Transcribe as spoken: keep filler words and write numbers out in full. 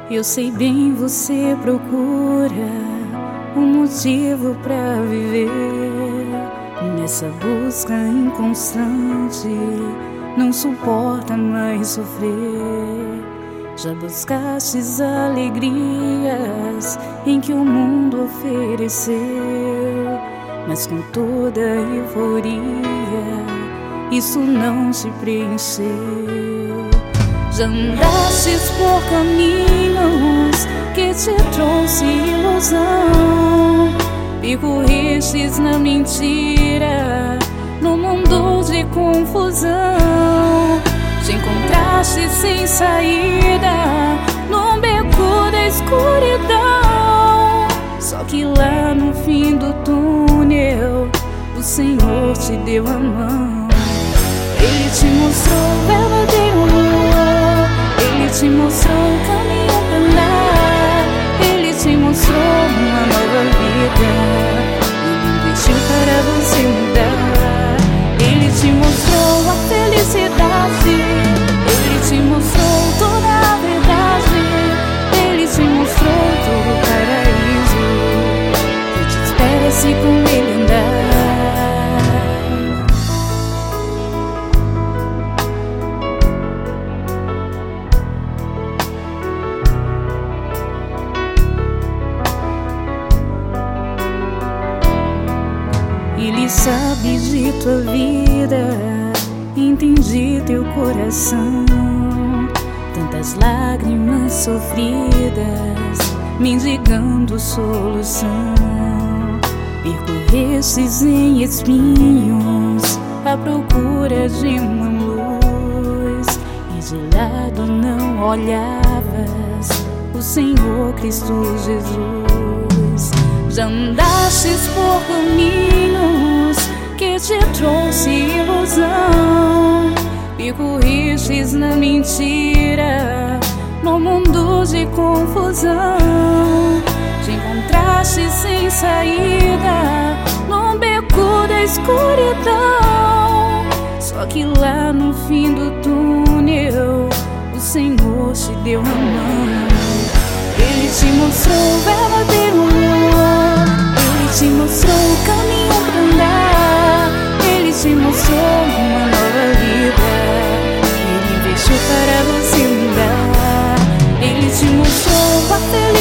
Eu sei bem, você procura um motivo pra viver. Nessa busca inconstante, não suporta mais sofrer. Já buscastes alegrias em que o mundo ofereceu, mas com toda a euforia isso não te preencheu. Já andastes por caminhos que te trouxe ilusão, percorrestes na mentira, no mundo de confusão. Te encontraste sem saída, num beco da escuridão. Só que lá no fim do túnel, o Senhor te deu a mão. Ele te mostrou o verdadeiro amor, Ele te mostrou o caminho pra andar, Ele te mostrou uma nova vida, Ele investiu para você mudar. Ele te mostrou a felicidade, Ele te mostrou toda a verdade, Ele te mostrou todo o paraíso que te espera se com Ele andar. Ele sabe de tua vida, entende teu coração. Tantas lágrimas sofridas, mendigando solução. Percorrestes em espinhos, à procura de uma luz, e de lado não olhavas o Senhor Cristo Jesus. Já andastes por caminhos que te trouxe ilusão, percorrestes na mentira, no mundo de confusão. Te encontraste sem saída, num beco da escuridão. Só que lá no fim do túnel, o Senhor te deu a mão. Ele te mostrou o verdadeiro amor, Ele te mostrou o caminho pra andar, Ele te mostrou uma nova vida, Ele investiu para você mudar. Ele te mostrou a felicidade,